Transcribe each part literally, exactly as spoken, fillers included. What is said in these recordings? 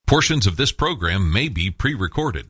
Portions of this program may be pre-recorded.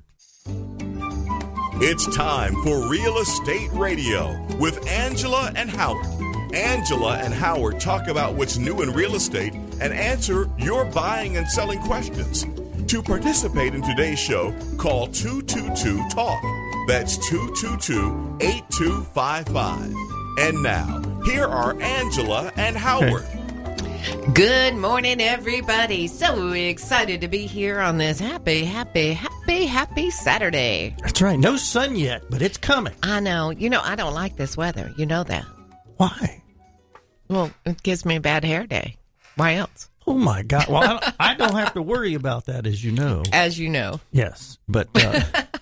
It's time for Real Estate Radio with Angela and Howard. Angela and Howard talk about what's new in real estate and answer your buying and selling questions. To participate in today's show, call two two two talk. That's two two two, eight two five five. And now, here are Angela and Howard. Good morning, everybody. So excited to be here on this happy, happy, happy, happy Saturday. That's right. No sun yet, but it's coming. I know. You know, I don't like this weather. You know that. Why? Well, it gives me a bad hair day. Why else? Oh, my God. Well, I don't, I don't have to worry about that, as you know. As you know. Yes, but... Uh...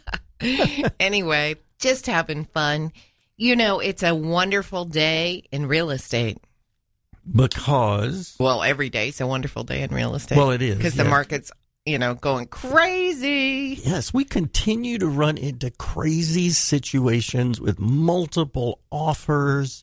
Anyway, just having fun. You know, it's a wonderful day in real estate. Because? Well, every day is a wonderful day in real estate. Well, it is. Because yeah. the market's, you know, going crazy. Yes, we continue to run into crazy situations with multiple offers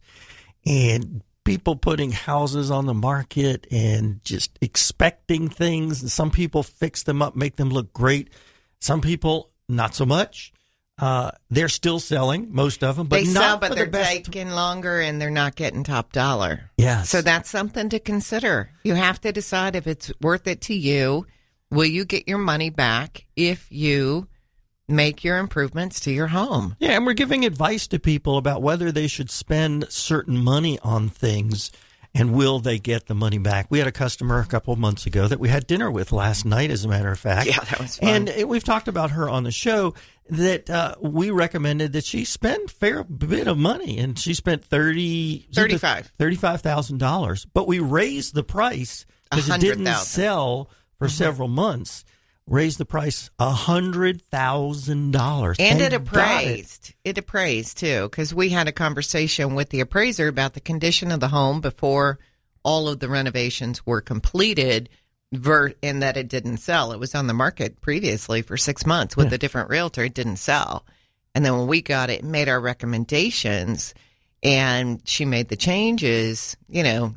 and people putting houses on the market and just expecting things. And some people fix them up, make them look great. Some people, not so much. Uh, they're still selling, most of them, but they not sell, but for they're the best. taking longer and they're not getting top dollar. Yes. So that's something to consider. You have to decide if it's worth it to you. Will you get your money back if you make your improvements to your home? Yeah, and we're giving advice to people about whether they should spend certain money on things and will they get the money back. We had a customer a couple of months ago that we had dinner with last night, as a matter of fact. Yeah, that was fun. And we've talked about her on the show that uh, we recommended that she spend a fair bit of money, and she spent thirty thirty-five thirty-five thousand dollars. But we raised the price because it didn't sell for mm-hmm. several months. Raised the price one hundred thousand dollars. And, and it appraised. It. it appraised, too, because we had a conversation with the appraiser about the condition of the home before all of the renovations were completed, ver- and that it didn't sell. It was on the market previously for six months with yeah. a different realtor. It didn't sell. And then when we got it and made our recommendations, and she made the changes, you know,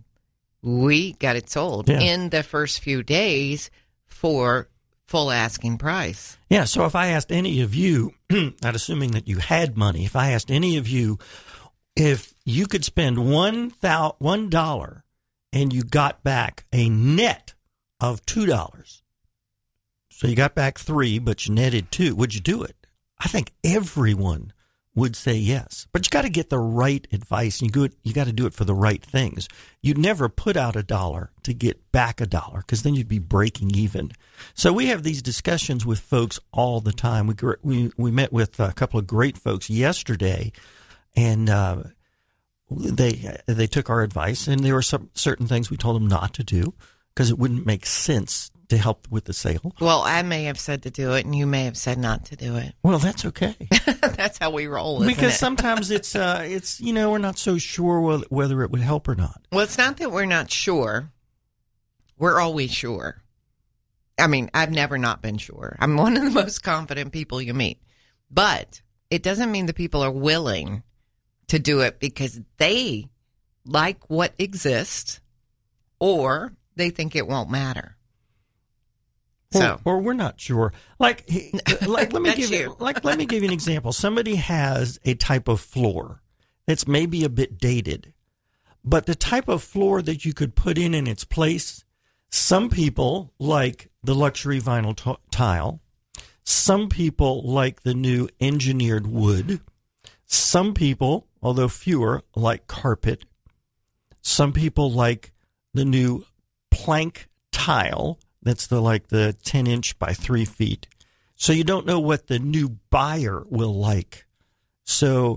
we got it sold yeah. in the first few days for full asking price. Yeah, so if I asked any of you, not assuming that you had money, if I asked any of you if you could spend one thou- one dollar and you got back a net of two dollars, so you got back three, but you netted two, would you do it? I think everyone would say yes. But you got to get the right advice, and you, go, you got to do it for the right things. You'd never put out a dollar to get back a dollar, because then you'd be breaking even. So we have these discussions with folks all the time. We we, we met with a couple of great folks yesterday, and uh, they they took our advice, and there were some certain things we told them not to do because it wouldn't make sense to help with the sale. Well, I may have said to do it, and you may have said not to do it. Well, that's okay. That's how we roll, isn't because it? sometimes it's, uh, it's you know, we're not so sure whether it would help or not. Well, it's not that we're not sure. We're always sure. I mean, I've never not been sure. I'm one of the most confident people you meet. But it doesn't mean the people are willing to do it because they like what exists or they think it won't matter. So, or, or we're not sure. Like, like let me give you. you, like let me give you an example. Somebody has a type of floor that's maybe a bit dated, but the type of floor that you could put in in its place. Some people like the luxury vinyl t- tile. Some people like the new engineered wood. Some people, although fewer, like carpet. Some people like the new plank tile. That's the like the ten inch by three feet. So you don't know what the new buyer will like. So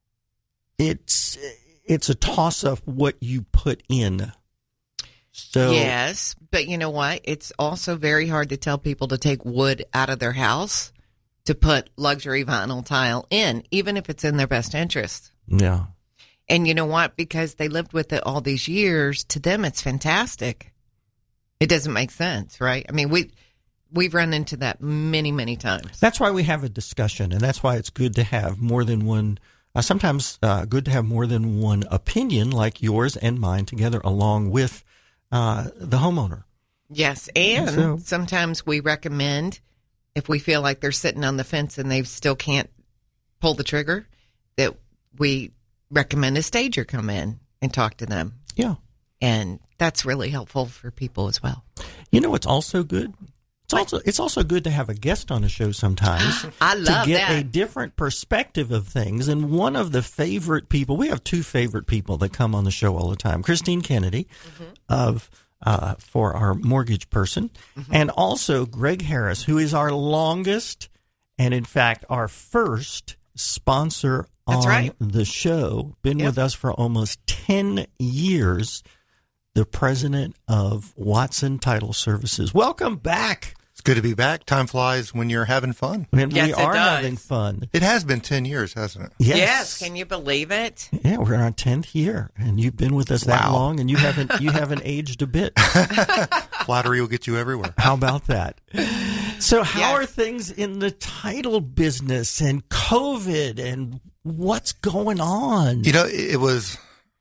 it's it's a toss up what you put in. So yes, but you know what? It's also very hard to tell people to take wood out of their house to put luxury vinyl tile in, even if it's in their best interest. Yeah. And you know what? Because they lived with it all these years, to them it's fantastic. It doesn't make sense, right? I mean, we, we've run into that many, many times. That's why we have a discussion, and that's why it's good to have more than one, uh, sometimes uh, good to have more than one opinion like yours and mine together along with uh, the homeowner. Yes, and So- sometimes we recommend, if we feel like they're sitting on the fence and they still can't pull the trigger, that we recommend a stager come in and talk to them. Yeah. And that's really helpful for people as well. You know what's also good? It's also it's also good to have a guest on the show sometimes. I love to get that. a different perspective of things. And one of the favorite people, we have two favorite people that come on the show all the time. Christine Kennedy Mm-hmm. of uh, for our mortgage person, Mm-hmm. and also Greg Harris, who is our longest and in fact our first sponsor That's on right. the show. Been Yep. with us for almost ten years. The president of Watson Title Services. Welcome back. It's good to be back. Time flies when you're having fun. And Yes, we it are does. having fun. It has been ten years, hasn't it? Yes. Yes, can you believe it? Yeah, we're in our tenth year, and you've been with us that Wow. long, and you haven't you haven't aged a bit. Flattery will get you everywhere. How about that? So, how Yes. are things in the title business and COVID and what's going on? You know, it, it was.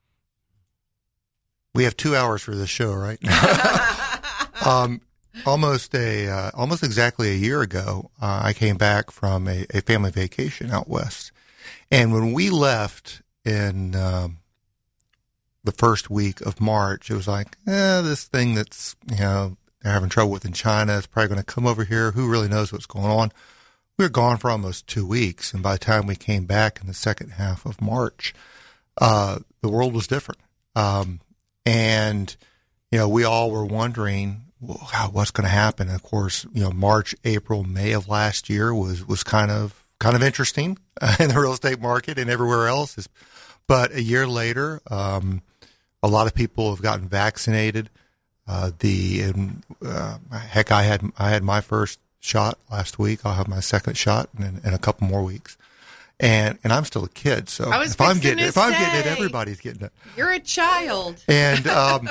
We have two hours for this show, right? um, almost a uh, almost exactly a year ago, uh, I came back from a, a family vacation out west, and when we left in um, the first week of March, it was like, eh, this thing that's you know they're having trouble with in China is probably going to come over here. Who really knows what's going on? We were gone for almost two weeks, and by the time we came back in the second half of March, uh, the world was different. Um, And, you know, we all were wondering, well, how, what's going to happen? And of course, you know, March, April, May of last year was, was kind of, kind of interesting uh, in the real estate market and everywhere else. But a year later, um, a lot of people have gotten vaccinated. Uh, the, and, uh, heck, I had, I had my first shot last week. I'll have my second shot in, in a couple more weeks. And and I'm still a kid, so I was if I'm fixing getting it, to if I'm getting it, say. everybody's getting it. You're a child. And um,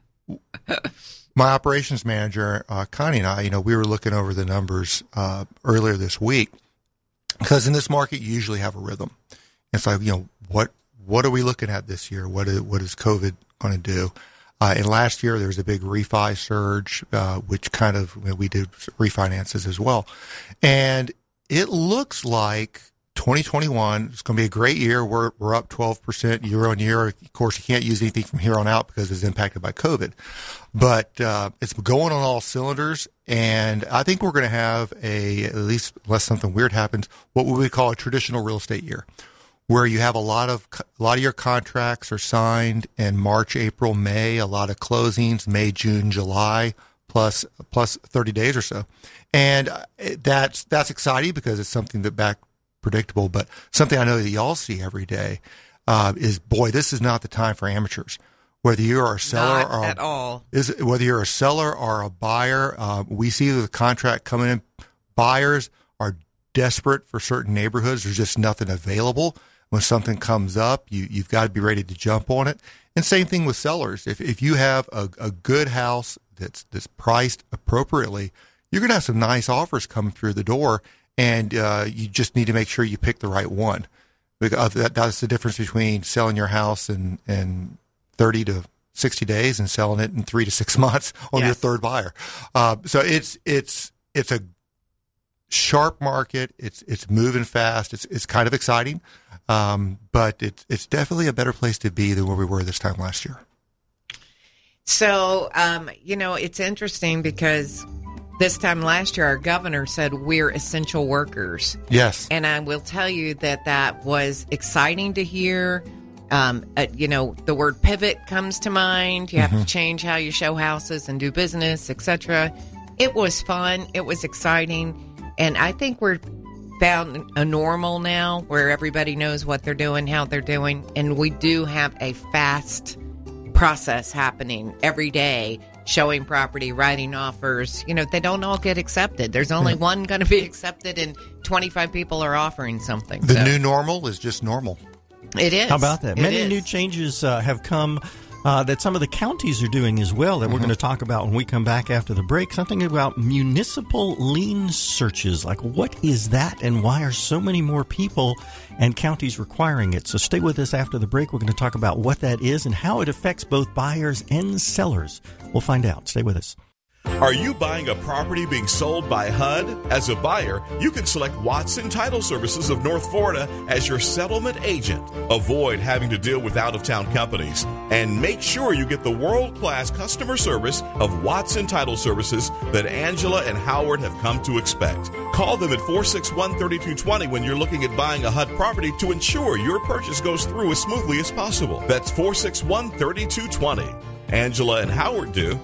my operations manager, uh, Connie and I, you know, we were looking over the numbers uh, earlier this week because in this market you usually have a rhythm. It's like, you know, what what are we looking at this year? What is what is COVID going to do? Uh, and last year there was a big refi surge, uh, which kind of you know, we did refinances as well, and it looks like twenty twenty-one is going to be a great year. We're we're up twelve percent year on year. Of course, you can't use anything from here on out because it's impacted by COVID. But uh, it's going on all cylinders, and I think we're going to have a, at least unless something weird happens, what we would call a traditional real estate year, where you have a lot of a lot of your contracts are signed in March, April, May. A lot of closings May, June, July, plus plus thirty days or so, and that's that's exciting because it's something that back. predictable, but something I know that y'all see every day uh, is, boy, this is not the time for amateurs. Whether you are a seller Not or at all. is whether you're a seller or a buyer, uh, we see the contract coming in. Buyers are desperate for certain neighborhoods. There's just nothing available. When something comes up, you you've got to be ready to jump on it. And same thing with sellers. If if you have a, a good house that's that's priced appropriately, you're going to have some nice offers coming through the door. And uh, you just need to make sure you pick the right one. Because that, that's the difference between selling your house in, in thirty to sixty days and selling it in three to six months on Yes. your third buyer. Uh, so it's it's it's a sharp market. It's it's moving fast. It's it's kind of exciting, um, but it's it's definitely a better place to be than where we were this time last year. So, um, you know, it's interesting because this time last year, our governor said we're essential workers. Yes. And I will tell you that that was exciting to hear. Um, uh, you know, the word pivot comes to mind. You have Mm-hmm. to change how you show houses and do business, et cetera. It was fun. It was exciting. And I think we're found a normal now where everybody knows what they're doing, how they're doing. And we do have a fast process happening every day, showing property, writing offers. You know, they don't all get accepted. There's only one going to be accepted and twenty-five people are offering something. The So new normal is just normal. it is. How about that? It Many is. new changes uh, have come uh, that some of the counties are doing as well that we're going to talk about when we come back after the break. Something about municipal lien searches. Like, what is that and why are so many more people and counties requiring it? So stay with us after the break. We're going to talk about what that is and how it affects both buyers and sellers. We'll find out. Stay with us. Are you buying a property being sold by H U D? As a buyer, you can select Watson Title Services of North Florida as your settlement agent. Avoid having to deal with out-of-town companies. And make sure you get the world-class customer service of Watson Title Services that Angela and Howard have come to expect. Call them at four six one, three two two zero when you're looking at buying a H U D property to ensure your purchase goes through as smoothly as possible. That's four six one, three two two zero. Angela and Howard do.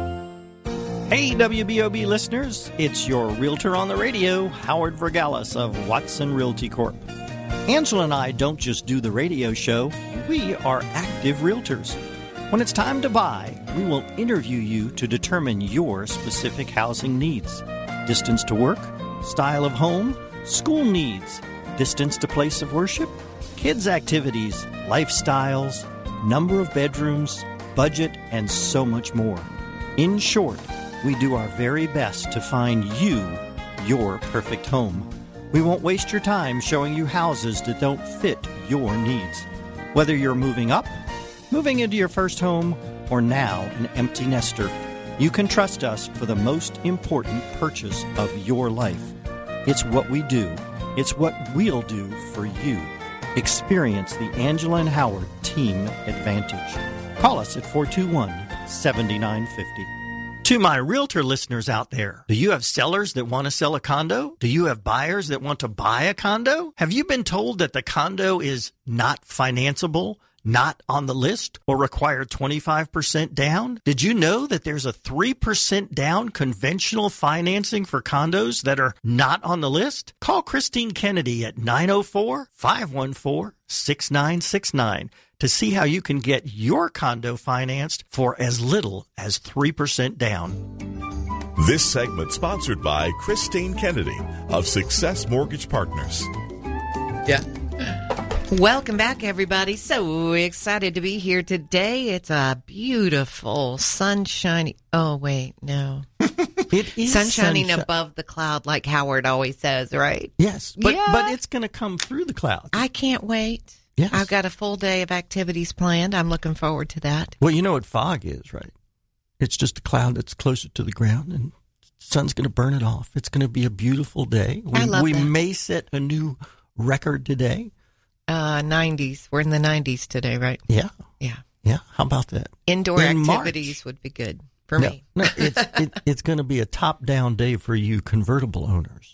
Hey, W B O B listeners, it's your realtor on the radio, Howard Vergalis of Watson Realty Corp. Angela and I don't just do the radio show, we are active realtors. When it's time to buy, we will interview you to determine your specific housing needs. Distance to work, style of home, school needs, distance to place of worship, kids' activities, lifestyles, number of bedrooms, budget, and so much more. In short, we do our very best to find you your perfect home. We won't waste your time showing you houses that don't fit your needs. Whether you're moving up, moving into your first home, or now an empty nester, you can trust us for the most important purchase of your life. It's what we do. It's what we'll do for you. Experience the Angela and Howard Team Advantage. Call us at four two one, seven nine five zero. To my realtor listeners out there, do you have sellers that want to sell a condo? Do you have buyers that want to buy a condo? Have you been told that the condo is not financeable, not on the list, or require twenty-five percent down? Did you know that there's a three percent down conventional financing for condos that are not on the list? Call Christine Kennedy at nine oh four, five one four, six nine six nine. to see how you can get your condo financed for as little as three percent down. This segment sponsored by Christine Kennedy of Success Mortgage Partners. Yeah. Welcome back, everybody. So excited to be here today. It's a beautiful, sunshiny... Oh, wait, no. It is Sun shining sunshine. above the cloud, like Howard always says, right? Yes, but, Yeah. but it's going to come through the clouds. I can't wait. Yes. I've got a full day of activities planned. I'm looking forward to that. Well, you know what fog is, right? It's just a cloud that's closer to the ground, and the sun's going to burn it off. It's going to be a beautiful day. We, I love we that. may set a new record today. Uh, nineties. We're in the nineties today, right? Yeah. Yeah. Yeah. How about that? Indoor In March. activities would be good for no, me. No, it's, it, it's going to be a top-down day for you convertible owners.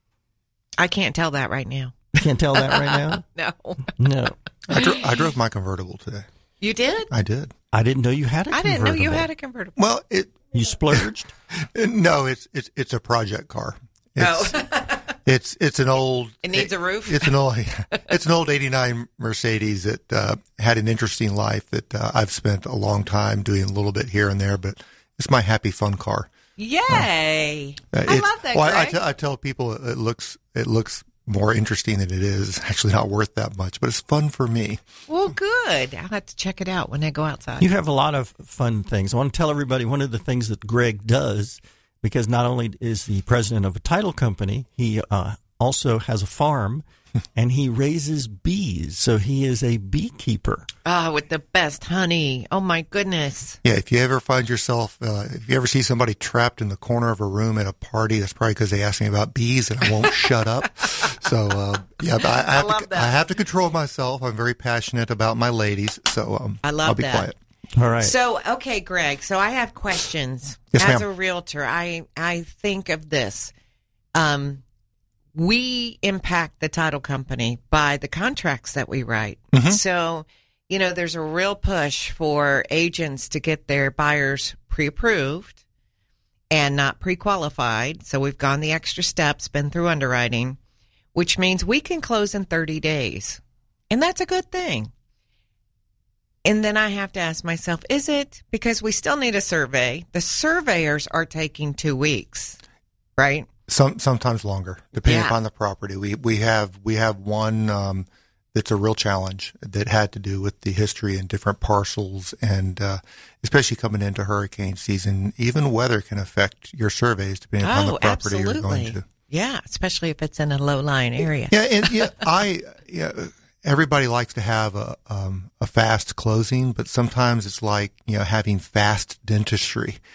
I can't tell that right now. You can't tell that right now? No. No. I, dro- I drove my convertible today. You did? I did. I didn't know you had a I convertible. didn't know you had a convertible. Well, it You splurged? no, it's it's it's a project car. It's, Oh. it's it's an old. It needs a roof? It's an old. It's an old eighty-nine Mercedes that uh, had an interesting life that uh, I've spent a long time doing a little bit here and there, but it's my happy fun car. Yay. Uh, I it's- love that, well, I, I, Greg. tell, I tell people it looks it looks more interesting than it is. It's actually not worth that much, but it's fun for me. Well, good. I'll have to check it out when I go outside. You have a lot of fun things. I want to tell everybody one of the things that Greg does, because not only is he president of a title company, he uh, also has a farm, and he raises bees. So he is a beekeeper. Oh, with the best honey. Oh, my goodness. Yeah, if you ever find yourself, uh, if you ever see somebody trapped in the corner of a room at a party, that's probably because they asked me about bees and I won't shut up. So, uh, yeah, but I, I, have love to, that. I have to control myself. I'm very passionate about my ladies, so um, I love I'll be that. quiet. All right. So, okay, Greg. So I have questions. Yes, As ma'am. a realtor, I, I think of this. Um, we impact the title company by the contracts that we write. Mm-hmm. So, you know, there's a real push for agents to get their buyers pre-approved and not pre-qualified. So we've gone the extra steps, been through underwriting, which means we can close in thirty days. And that's a good thing. And then I have to ask myself, is it because we still need a survey? The surveyors are taking two weeks, right? Some sometimes longer, depending Yeah. upon the property. We we have we have one um, that's a real challenge that had to do with the history and different parcels, and uh, especially coming into hurricane season, even weather can affect your surveys depending upon Oh, the property absolutely. you're going to. Yeah, especially if it's in a low-lying area. Yeah, and yeah, I yeah. Everybody likes to have a um, a fast closing, but sometimes it's like, you know, having fast dentistry.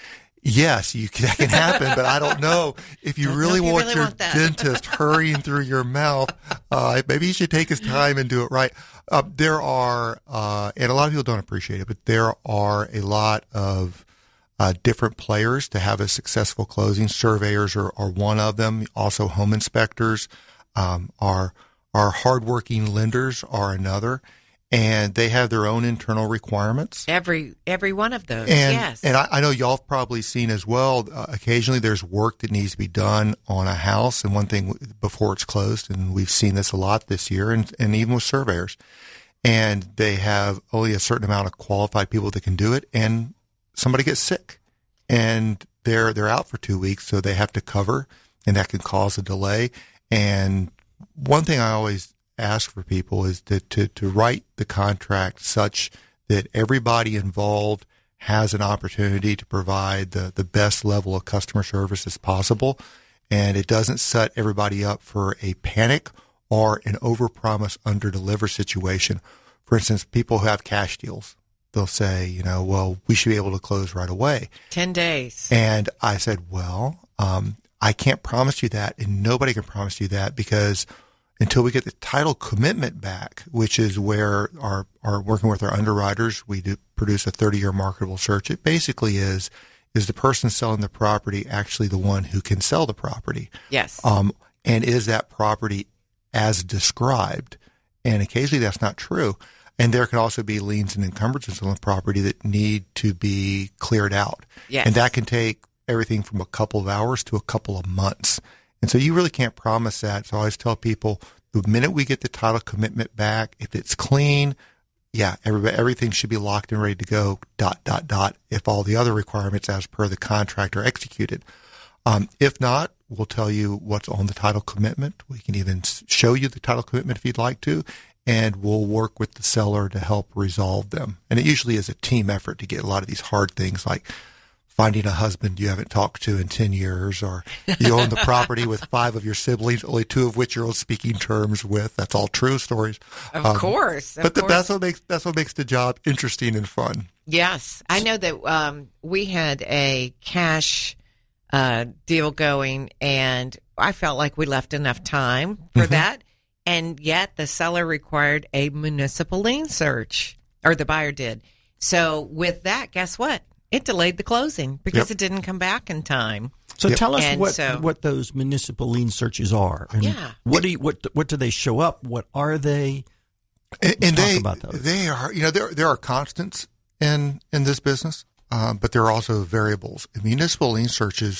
Yes, you can, that can happen, but I don't know if you Don't really know if you want really your want that. dentist hurrying through your mouth. Uh, maybe you should take his time and do it right. Uh, there are, uh, and a lot of people don't appreciate it, but there are a lot of uh, different players to have a successful closing. Surveyors are, are one of them. Also, home inspectors, um, are our hardworking lenders are another. And they have their own internal requirements. Every every one of those, and, yes. And I, I know y'all have probably seen as well, uh, occasionally there's work that needs to be done on a house and one thing before it's closed, and we've seen this a lot this year, and, and even with surveyors. And they have only a certain amount of qualified people that can do it, and somebody gets sick, and they're they're out for two weeks, so they have to cover, and that can cause a delay. And one thing I always ask for people is to, to, to write the contract such that everybody involved has an opportunity to provide the, the best level of customer service as possible. And it doesn't set everybody up for a panic or an overpromise, underdeliver situation. For instance, people who have cash deals, they'll say, you know, well, we should be able to close right away. Ten days. And I said, well, um, I can't promise you that, and nobody can promise you that, because until we get the title commitment back, which is where our, our working with our underwriters, we do produce a thirty-year marketable search. It basically is, is the person selling the property actually the one who can sell the property? Yes. Um, and is that property as described? And occasionally that's not true. And there can also be liens and encumbrances on the property that need to be cleared out. Yes. And that can take everything from a couple of hours to a couple of months. And so you really can't promise that. So I always tell people, the minute we get the title commitment back, if it's clean, yeah, everybody, everything should be locked and ready to go, dot, dot, dot, if all the other requirements as per the contract are executed. Um, if not, we'll tell you what's on the title commitment. We can even show you the title commitment if you'd like to, and we'll work with the seller to help resolve them. And it usually is a team effort to get a lot of these hard things like finding a husband you haven't talked to in ten years, or you own the property with five of your siblings, only two of which you're on speaking terms with. That's all true stories. Of um, course. Of but the, course. that's what makes that's what makes the job interesting and fun. Yes. I know that um, we had a cash uh, deal going, and I felt like we left enough time for Mm-hmm. that. And yet the seller required a municipal lien search, or the buyer did. So with that, guess what? It delayed the closing because Yep. it didn't come back in time. So Yep. tell us And what so- what those municipal lien searches are. And Yeah. What do you, what what do they show up? What are they? And, and talk they about those. they are you know there there are constants in in this business, uh, but there are also variables. And municipal lien searches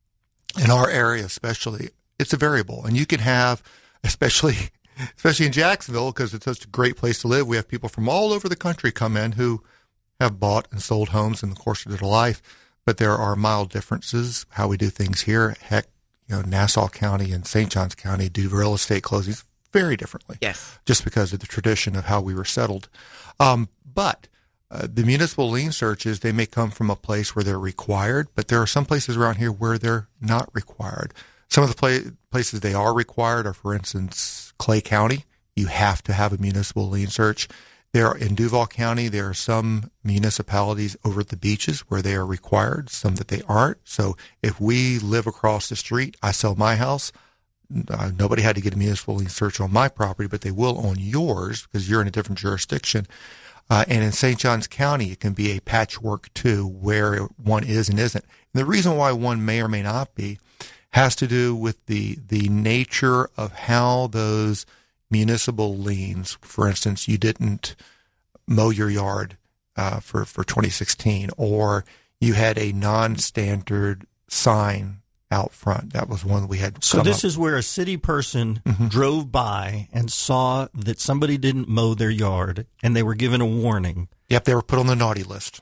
in our area, especially, it's a variable, and you can have, especially especially in Jacksonville, because it's such a great place to live. We have people from all over the country come in who have bought and sold homes in the course of their life, but there are mild differences how we do things here. Heck, you know, Nassau County and Saint Johns County do real estate closings very differently. Yes. Just because of the tradition of how we were settled. Um, but uh, the municipal lien searches, they may come from a place where they're required, but there are some places around here where they're not required. Some of the pla- places they are required are, for instance, Clay County. You have to have a municipal lien search. There in Duval County, there are some municipalities over at the beaches where they are required, some that they aren't. So if we live across the street, I sell my house, uh, nobody had to get a municipal lien search on my property, but they will on yours because you're in a different jurisdiction. Uh, and in Saint Johns County, it can be a patchwork too, where one is and isn't. And the reason why one may or may not be has to do with the the nature of how those municipal liens, for instance, you didn't mow your yard uh, for, for twenty sixteen, or you had a non-standard sign out front. That was one we had. So this up. is where a city person Mm-hmm. drove by and saw that somebody didn't mow their yard, and they were given a warning. Yep, they were put on the naughty list.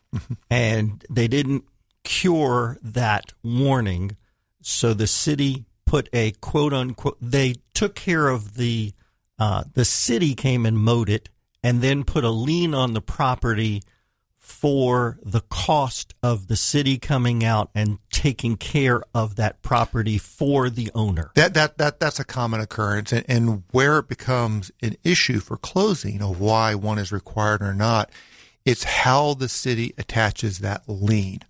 And they didn't cure that warning, so the city put a quote-unquote, they took care of the Uh, the city came and mowed it and then put a lien on the property for the cost of the city coming out and taking care of that property for the owner. That that that that's a common occurrence, and, and where it becomes an issue for closing of why one is required or not, it's how the city attaches that lien.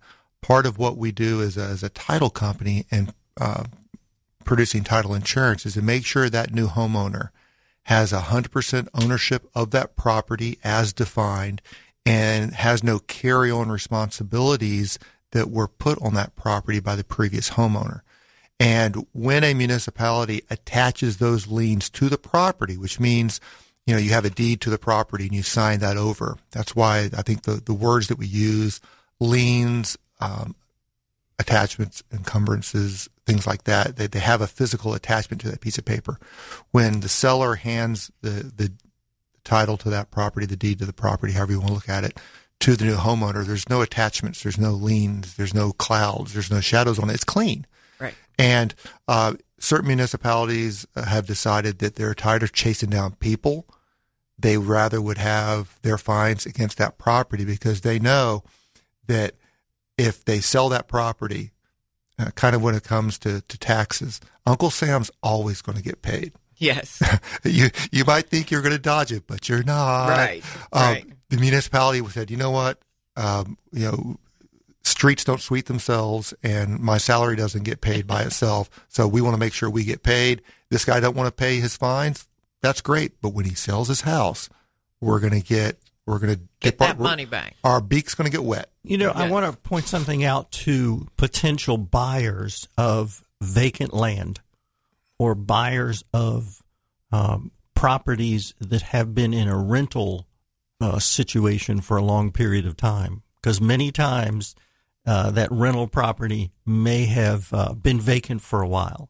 part of what we do as a, as a title company and uh, producing title insurance is to make sure that new homeowner has one hundred percent ownership of that property as defined and has no carry-on responsibilities that were put on that property by the previous homeowner. And when a municipality attaches those liens to the property, which means, you know, you have a deed to the property and you sign that over. That's why I think the, the words that we use, liens, um, attachments, encumbrances, things like that, they, they have a physical attachment to that piece of paper. When the seller hands the, the title to that property, the deed to the property, however you want to look at it, to the new homeowner, there's no attachments, there's no liens, there's no clouds, there's no shadows on it. It's clean. Right. And uh, certain municipalities have decided that they're tired of chasing down people. They rather would have their fines against that property because they know that if they sell that property, uh, kind of when it comes to, to taxes, Uncle Sam's always going to get paid. Yes. you you might think you're going to dodge it, but you're not. Right. Um, right. The municipality said, you know what, um, you know, streets don't sweep themselves, and my salary doesn't get paid by itself. So we want to make sure we get paid. This guy don't want to pay his fines. That's great, but when he sells his house, we're going to get we're going to get, get that money back. Our beak's going to get wet. You know, yes. I want to point something out to potential buyers of vacant land or buyers of um, properties that have been in a rental uh, situation for a long period of time, because many times uh, that rental property may have uh, been vacant for a while,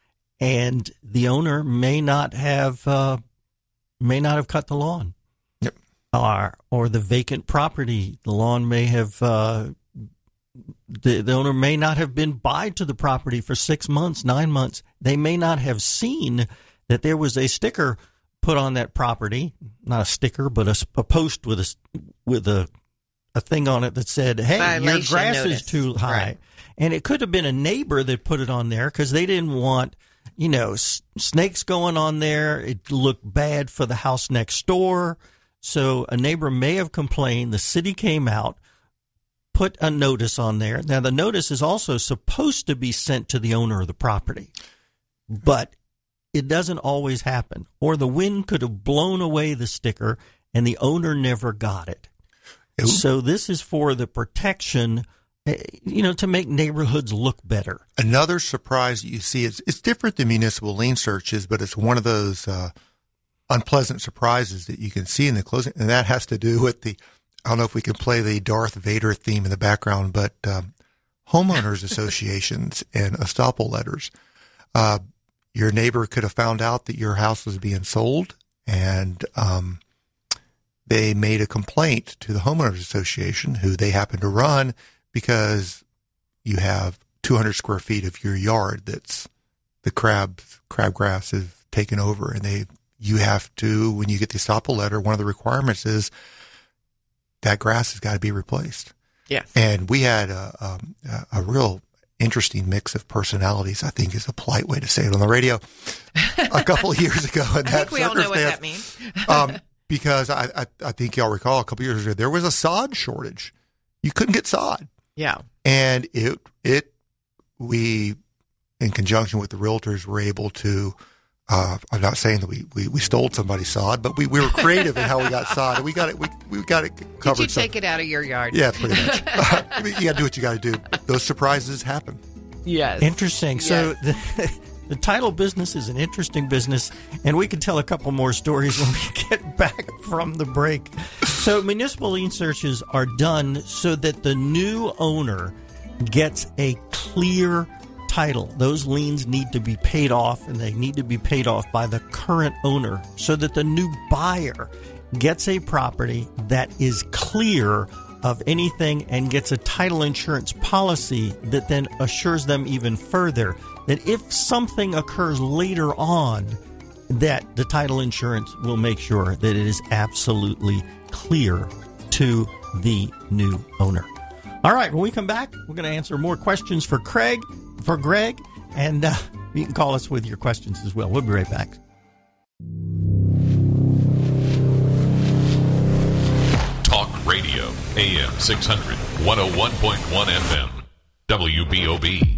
and the owner may not have uh, may not have cut the lawn. Yep. Or or the vacant property, the lawn may have uh, the the owner may not have been by to the property for six months, nine months. They may not have seen that there was a sticker put on that property, not a sticker, but a, a post with a with a a thing on it that said, "Hey, Violation your grass notice. is too high." Right. And it could have been a neighbor that put it on there because they didn't want, you know, s- snakes going on there. It looked bad for the house next door. So a neighbor may have complained. The city came out, put a notice on there. Now, the notice is also supposed to be sent to the owner of the property, but it doesn't always happen. Or the wind could have blown away the sticker and the owner never got it. Ooh. So this is for the protection, you know, to make neighborhoods look better. Another surprise you see is it's different than municipal lien searches, but it's one of those uh, unpleasant surprises that you can see in the closing, and that has to do with the, I don't know if we can play the Darth Vader theme in the background, but um, homeowners associations and estoppel letters. Uh, your neighbor could have found out that your house was being sold, and um, they made a complaint to the homeowners association, who they happen to run, because you have two hundred square feet of your yard that's the crabs, crabgrass has taken over, and they you have to, when you get the estoppel letter, one of the requirements is that grass has got to be replaced. Yes. And we had a, a, a real interesting mix of personalities, I think is a polite way to say it on the radio, a couple of years ago. In I that think we all know what that means. um, because I, I, I think y'all recall a couple of years ago, there was a sod shortage. You couldn't get sod. Yeah. And it, it, we, in conjunction with the realtors, were able to, uh, I'm not saying that we, we, we stole somebody's sod, but we, we were creative in how we got sod, and we got it, we, we got it covered. Did you take it out of your yard? Yeah, pretty much. I mean, you got to do what you got to do. Those surprises happen. Yes. Interesting. Yes. So the, the title business is an interesting business, and we can tell a couple more stories when we get back from the break. So municipal lien searches are done so that the new owner gets a clear title. Those liens need to be paid off, and they need to be paid off by the current owner so that the new buyer gets a property that is clear of anything and gets a title insurance policy that then assures them even further that if something occurs later on, that the title insurance will make sure that it is absolutely clear to the new owner. All right, when we come back, we're going to answer more questions for Craig, for Greg, and uh, you can call us with your questions as well. We'll be right back. Talk Radio, A M six hundred, one oh one point one F M, W B O B.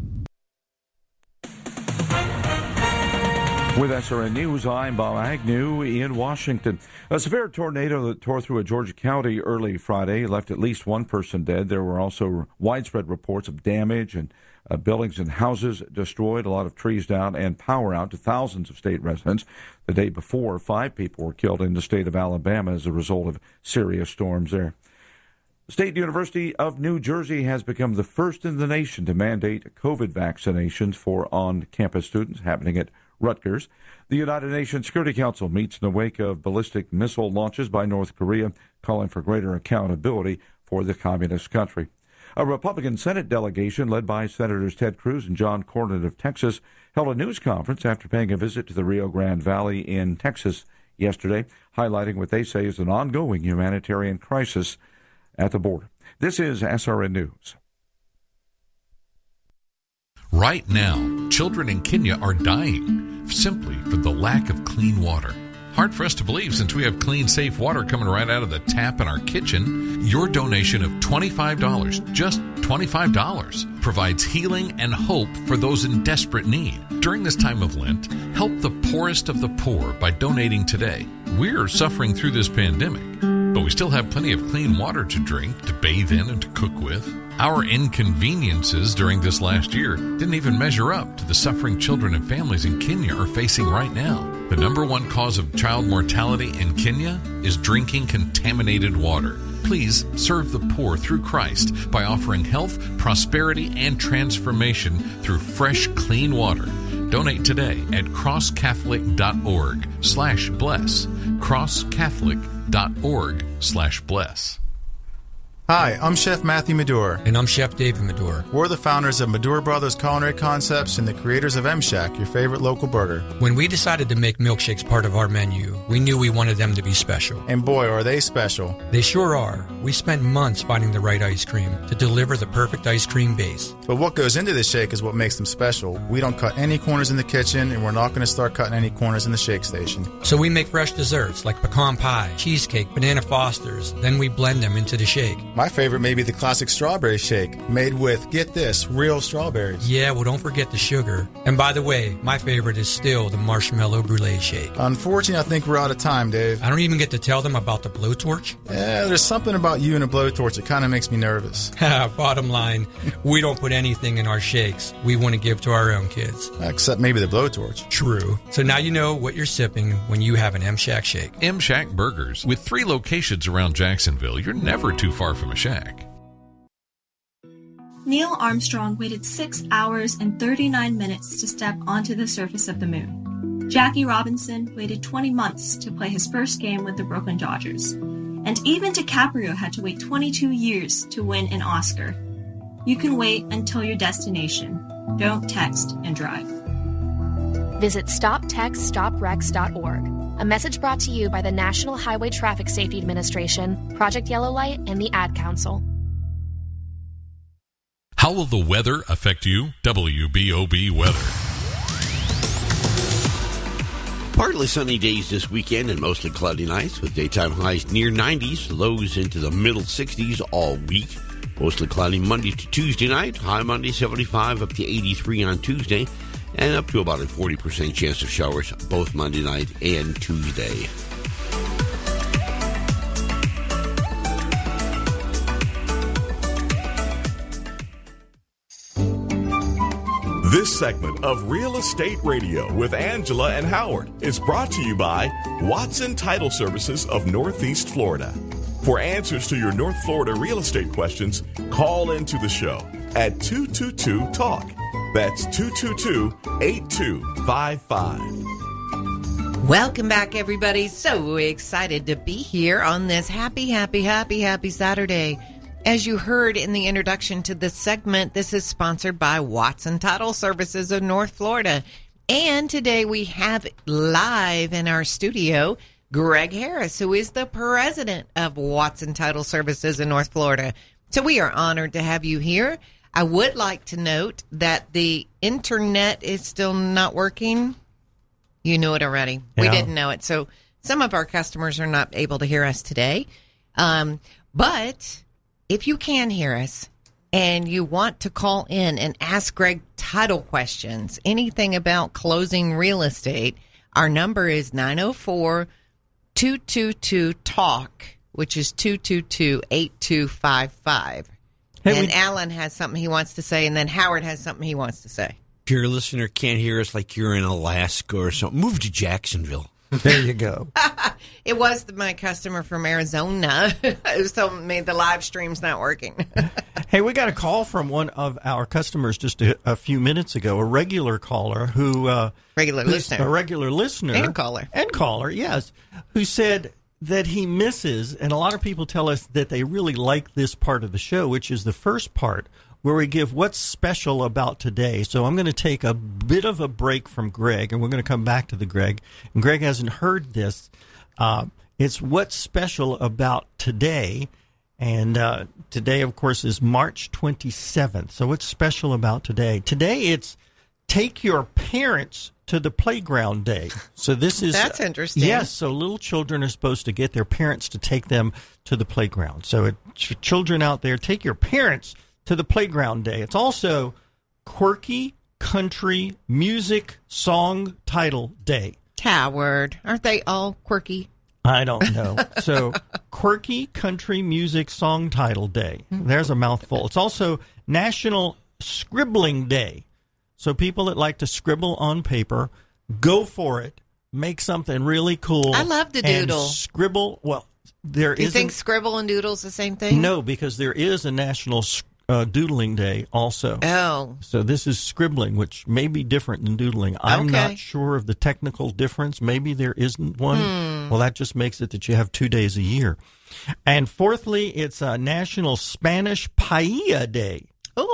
With S R N News, I'm Bob Agnew in Washington. A severe tornado that tore through a Georgia county early Friday left at least one person dead. There were also widespread reports of damage and uh, buildings and houses destroyed, a lot of trees down, and power out to thousands of state residents. The day before, five people were killed in the state of Alabama as a result of serious storms there. State University of New Jersey has become the first in the nation to mandate COVID vaccinations for on-campus students, happening at Rutgers. The United Nations Security Council meets in the wake of ballistic missile launches by North Korea, calling for greater accountability for the communist country. A Republican Senate delegation led by Senators Ted Cruz and John Cornyn of Texas held a news conference after paying a visit to the Rio Grande Valley in Texas yesterday, highlighting what they say is an ongoing humanitarian crisis at the border. This is S R N News. Right now, children in Kenya are dying simply for the lack of clean water. Hard for us to believe since we have clean, safe water coming right out of the tap in our kitchen. Your donation of twenty-five dollars, just twenty-five dollars, provides healing and hope for those in desperate need. During this time of Lent, help the poorest of the poor by donating today. We're suffering through this pandemic, but we still have plenty of clean water to drink, to bathe in, and to cook with. Our inconveniences during this last year didn't even measure up to the suffering children and families in Kenya are facing right now. The number one cause of child mortality in Kenya is drinking contaminated water. Please serve the poor through Christ by offering health, prosperity, and transformation through fresh, clean water. Donate today at crosscatholic.org slash bless. crosscatholic.org slash bless. Hi, I'm Chef Matthew Medure. And I'm Chef David Medure. We're the founders of Medure Brothers Culinary Concepts and the creators of M-Shack, your favorite local burger. When we decided to make milkshakes part of our menu, we knew we wanted them to be special. And boy, are they special. They sure are. We spent months finding the right ice cream to deliver the perfect ice cream base. But what goes into the shake is what makes them special. We don't cut any corners in the kitchen, and we're not going to start cutting any corners in the shake station. So we make fresh desserts like pecan pie, cheesecake, banana Fosters. Then we blend them into the shake. My favorite may be the classic strawberry shake, made with, get this, real strawberries. Yeah, well, don't forget the sugar. And by the way, my favorite is still the marshmallow brulee shake. Unfortunately, I think we're out of time, Dave. I don't even get to tell them about the blowtorch? Yeah, there's something about you and a blowtorch that kind of makes me nervous. Bottom line, we don't put anything in our shakes we want to give to our own kids. Except maybe the blowtorch. True. So now you know what you're sipping when you have an M-Shack shake. M-Shack Burgers. With three locations around Jacksonville, you're never too far from a shack. Neil Armstrong waited six hours and thirty-nine minutes to step onto the surface of the moon. Jackie Robinson waited twenty months to play his first game with the Brooklyn Dodgers. And even DiCaprio had to wait twenty-two years to win an Oscar. You can wait until your destination. Don't text and drive. Visit stop text stop wrecks dot org. A message brought to you by the National Highway Traffic Safety Administration, Project Yellow Light, and the Ad Council. How will the weather affect you? W B O B weather. Partly sunny days this weekend and mostly cloudy nights with daytime highs near nineties, lows into the middle sixties all week. Mostly cloudy Monday to Tuesday night, high Monday seventy-five up to eighty-three on Tuesday, and up to about a forty percent chance of showers both Monday night and Tuesday. This segment of Real Estate Radio with Angela and Howard is brought to you by Watson Title Services of Northeast Florida. For answers to your North Florida real estate questions, call into the show at two two two talk. That's two two two, eight two five five. Welcome back, everybody. So excited to be here on this happy, happy, happy, happy Saturday. As you heard in the introduction to this segment, this is sponsored by Watson Title Services of North Florida. And today we have live in our studio Greg Harris, who is the president of Watson Title Services in North Florida. So we are honored to have you here. I would like to note that the internet is still not working. You knew it already. Yeah. We didn't know it. So some of our customers are not able to hear us today. Um, but... If you can hear us and you want to call in and ask Greg title questions, anything about closing real estate, our number is nine oh four, two two two, TALK, which is two two two, eight two five five. Hey, and we- Alan has something he wants to say, and then Howard has something he wants to say. If your listener can't hear us like you're in Alaska or something, move to Jacksonville. There you go. It was my customer from Arizona who told me the live stream's not working. Hey, we got a call from one of our customers just a, a few minutes ago, a regular caller who... Uh, regular listener. A regular listener. And caller. And caller, yes, who said that he misses, and a lot of people tell us that they really like this part of the show, which is the first part, where we give what's special about today. So I'm going to take a bit of a break from Greg, and we're going to come back to the Greg. And Greg hasn't heard this. Uh, it's what's special about today. And uh, today, of course, is March twenty-seventh. So what's special about today? Today, it's Take Your Parents to the Playground Day. So this is... That's interesting. Yes, so little children are supposed to get their parents to take them to the playground. So it, ch- children out there, take your parents to the Playground Day. It's also Quirky Country Music Song Title Day. Howard, aren't they all quirky? I don't know. So Quirky Country Music Song Title Day. There's a mouthful. It's also National Scribbling Day. So people that like to scribble on paper, go for it. Make something really cool. I love to doodle. And scribble. Well, there Do you isn't- think scribble and doodle's the same thing? No, because there is a National uh, Doodling Day also. Oh. So this is scribbling, which may be different than doodling. I'm Okay. not sure of the technical difference. Maybe there isn't one. Hmm. Well, that just makes it that you have two days a year. And fourthly, it's a National Spanish Paella Day.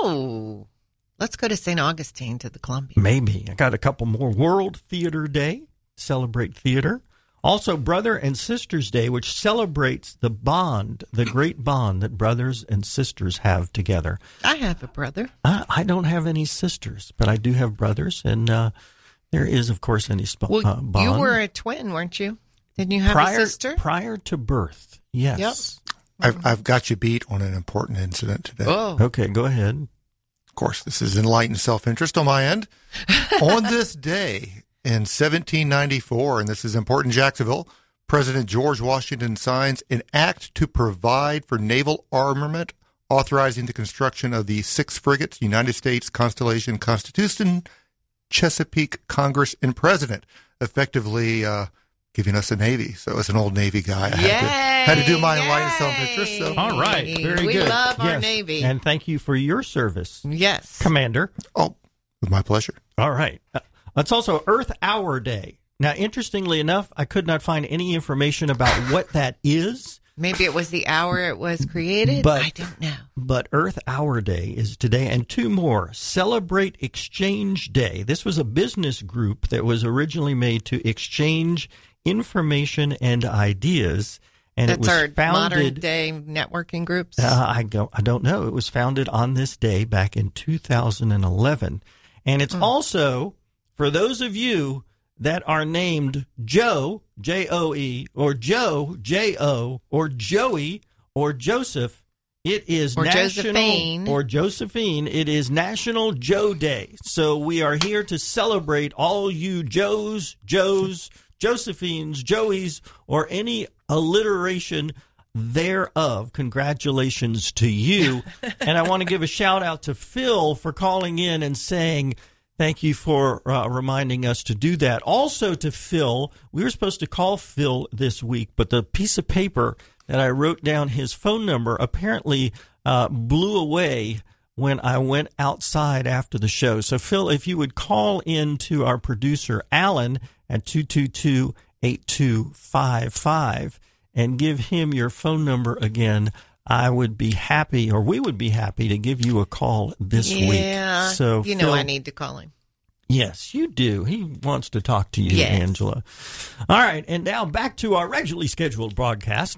Oh. Let's go to Saint Augustine to the Columbia. Maybe. I got a couple more. World Theater Day, celebrate theater. Also, Brother and Sisters Day, which celebrates the bond, the great bond that brothers and sisters have together. I have a brother. I, I don't have any sisters, but I do have brothers, and uh, there is, of course, any sp- Well, uh, bond. you were a twin, weren't you? Didn't you have prior, a sister? Prior to birth, yes. Yep. I've, I've got you beat on an important incident today. Oh. Okay, go ahead. Of course, this is enlightened self-interest on my end. On this day in seventeen ninety-four, and this is important, Jacksonville, President George Washington signs an act to provide for naval armament, authorizing the construction of the six frigates, United States Constellation Constitution, Chesapeake, Congress, and President, effectively uh, giving us a Navy. So as an old Navy guy, I had to, had to do my enlightened self-interest. So. All right, very we good. We love our Yes. Navy. And thank you for your service. Yes. Commander. Oh, with my pleasure. All right. Uh, it's also Earth Hour Day. Now, interestingly enough, I could not find any information about what that is. Maybe it was the hour it was created. But, I don't know. But Earth Hour Day is today. And two more. Celebrate Exchange Day. This was a business group that was originally made to exchange information and ideas. And That's it was our founded, modern day networking groups. Uh, I don't, I don't know. It was founded on this day back in two thousand eleven. And it's Hmm. also, for those of you that are named Joe, J O E, or Joe, J O, or Joey, or Joseph, it is Or National, Josephine. or Josephine, it is National Joe Day. So we are here to celebrate all you Joes, Joes, Josephines, Joeys, or any alliteration thereof. Congratulations to you. And I want to give a shout out to Phil for calling in and saying thank you for uh, reminding us to do that. Also to Phil, we were supposed to call Phil this week, but the piece of paper that I wrote down his phone number apparently uh, blew away when I went outside after the show. So, Phil, if you would call in to our producer, Alan, at two two two, eight two five five and give him your phone number again, I would be happy, or we would be happy, to give you a call this yeah, week. Yeah, So, you know Phil, I need to call him. Yes, you do. He wants to talk to you, Yes. Angela. All right, and now back to our regularly scheduled broadcast.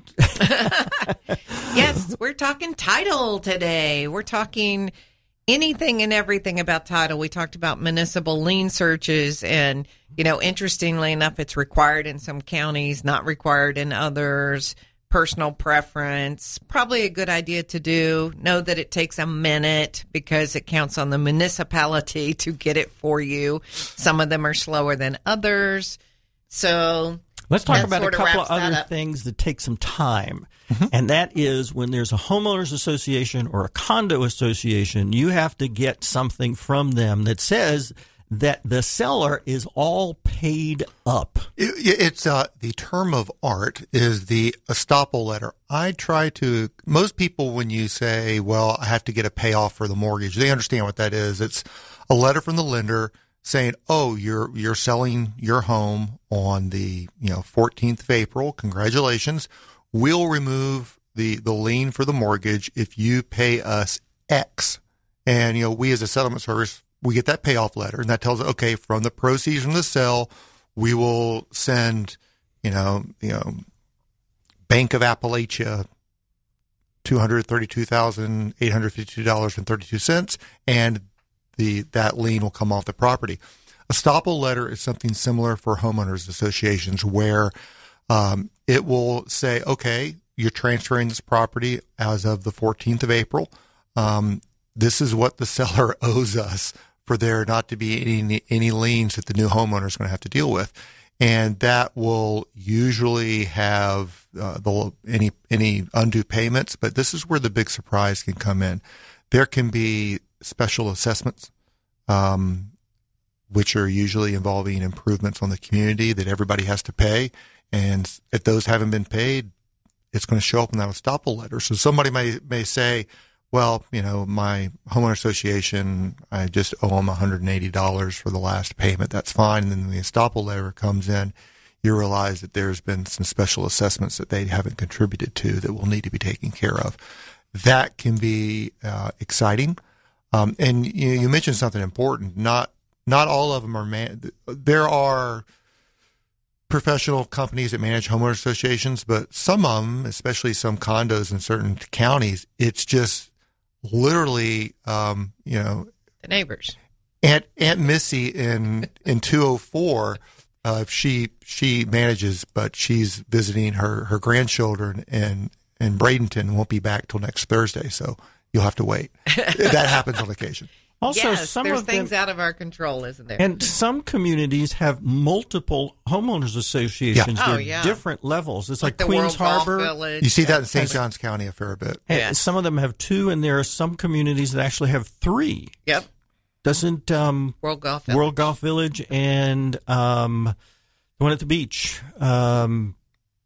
Yes, we're talking title today. We're talking anything and everything about title. We talked about municipal lien searches, and, you know, interestingly enough, it's required in some counties, not required in others. personal preference. Probably a good idea to do. Know that it takes a minute because it counts on the municipality to get it for you. Some of them are slower than others. So let's talk that about a sort of couple wraps of that other up. things that take some time. And that is when there's a homeowners association or a condo association, you have to get something from them that says that the seller is all paid up. It, it's uh, the term of art is the estoppel letter. I try to, most people, when you say, well, I have to get a payoff for the mortgage, they understand what that is. It's a letter from the lender saying, oh, you're you're selling your home on the you know fourteenth of April. Congratulations. We'll remove the, the lien for the mortgage if you pay us X. And, you know, we as a settlement service, we get that payoff letter, and that tells us, okay, from the proceeds from the sale, we will send, you know, you know, Bank of Appalachia two hundred thirty-two thousand eight hundred fifty-two dollars and thirty-two cents, and the that lien will come off the property. A estoppel letter is something similar for homeowners associations where um, it will say, okay, you're transferring this property as of the fourteenth of April. Um, this is what the seller owes us for there not to be any any liens that the new homeowner is going to have to deal with. And that will usually have uh, the, any any undue payments, but this is where the big surprise can come in. There can be special assessments, um, which are usually involving improvements on the community that everybody has to pay. And if those haven't been paid, it's going to show up in that estoppel letter. So somebody may may say, well, you know, my homeowner association, I just owe them one hundred eighty dollars for the last payment. That's fine. And then the estoppel letter comes in. You realize that there's been some special assessments that they haven't contributed to that will need to be taken care of. That can be uh, exciting. Um, and you, you mentioned something important. Not not all of them are man. There are professional companies that manage homeowner associations, but some of them, especially some condos in certain counties, it's just literally, um, you know, the neighbors. Aunt Aunt Missy in in two oh four, uh, she she manages, but she's visiting her, her grandchildren in in Bradenton and won't be back till next Thursday. So you'll have to wait. That happens on occasion. Also, yes, some there's of things them, out of our control, isn't there? and some communities have multiple homeowners associations. Yeah. Oh, They're yeah. different levels. It's like, the Queens World Golf Harbor. Village. You see that in Saint Johns County a fair bit. And Yes. some of them have two, and there are some communities that actually have three. Yep. Doesn't um, World Golf Village. World Golf Village and um, the one at the beach? Um,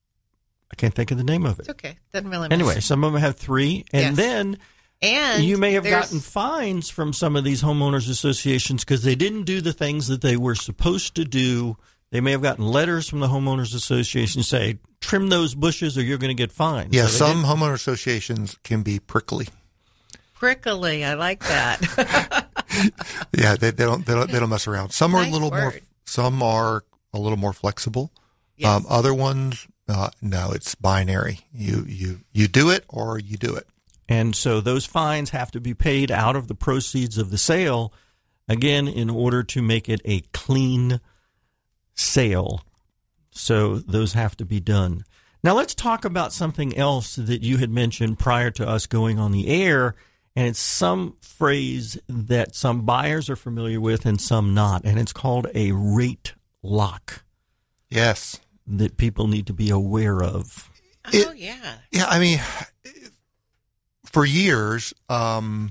I can't think of the name of it. It's okay. Doesn't really matter. Anyway, some of them have three, and Yes. then And you may have there's- gotten fines from some of these homeowners associations because they didn't do the things that they were supposed to do. They may have gotten letters from the homeowners association say, trim those bushes or you're going to get fined. Yeah, So they some didn't- homeowner associations can be prickly. prickly. I like that. Yeah, they, they don't they don't they don't mess around. Some are Nice a little more. word. Some are a little more flexible. Yes. Um, other ones, uh, no, it's binary. You you you do it or you do it. And so those fines have to be paid out of the proceeds of the sale, again, in order to make it a clean sale. So those have to be done. Now let's talk about something else that you had mentioned prior to us going on the air, and it's some phrase that some buyers are familiar with and some not, and it's called a rate lock Yes. that people need to be aware of. Oh, yeah. Yeah, I mean, for years, um,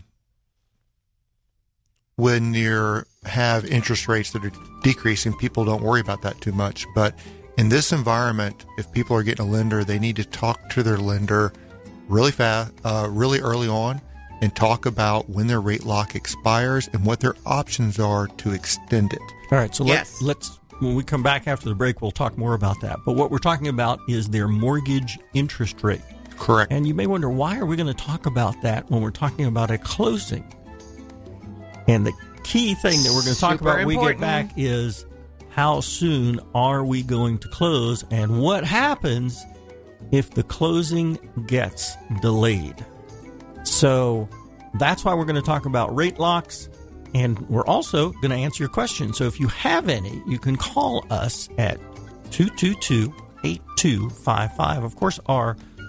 when you have interest rates that are decreasing, people don't worry about that too much. But in this environment, if people are getting a lender, they need to talk to their lender really fast, uh, really early on, and talk about when their rate lock expires and what their options are to extend it. All right, so Yes. let, let's, when we come back after the break, we'll talk more about that. But what we're talking about is their mortgage interest rate. Correct. And you may wonder, why are we going to talk about that when we're talking about a closing? And the key thing that we're going to talk Super about when we get important. back is how soon are we going to close and what happens if the closing gets delayed. So that's why we're going to talk about rate locks, and we're also going to answer your questions. So if you have any, you can call us at two two two, eight two five five. Of course, our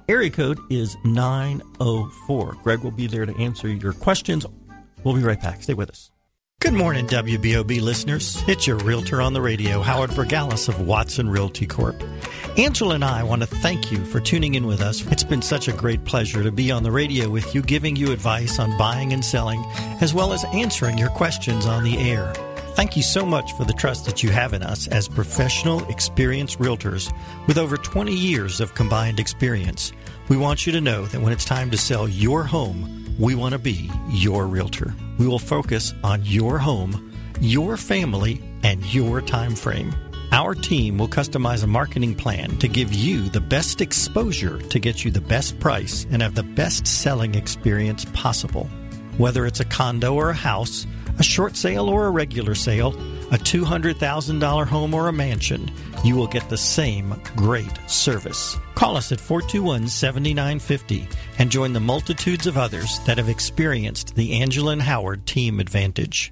Area code is nine oh four. Greg will be there to answer your questions. We'll be right back. Stay with us. Good morning, W B O B listeners. It's your realtor on the radio, Howard Vergalis of Watson Realty Corp. Angela and I want to thank you for tuning in with us. It's been such a great pleasure to be on the radio with you, giving you advice on buying and selling, as well as answering your questions on the air. Thank you so much for the trust that you have in us as professional, experienced realtors with over twenty years of combined experience. We want you to know that when it's time to sell your home, we want to be your realtor. We will focus on your home, your family, and your time frame. Our team will customize a marketing plan to give you the best exposure to get you the best price and have the best selling experience possible. Whether it's a condo or a house, a short sale or a regular sale, a two hundred thousand dollars home or a mansion, you will get the same great service. Call us at four two one, seven nine five zero and join the multitudes of others that have experienced the Angela and Howard team advantage.